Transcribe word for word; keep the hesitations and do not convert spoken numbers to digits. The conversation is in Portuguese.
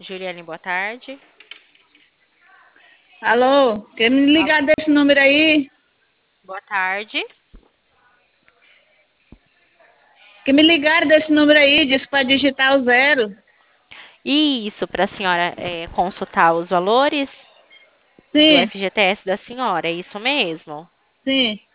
Juliane, boa tarde. Alô, quer me Alô, ligar desse número aí? boa tarde. Que me ligaram desse número aí, disse para digitar o zero. Isso, para a senhora é, consultar os valores do Sim, F G T S da senhora, é isso mesmo? sim.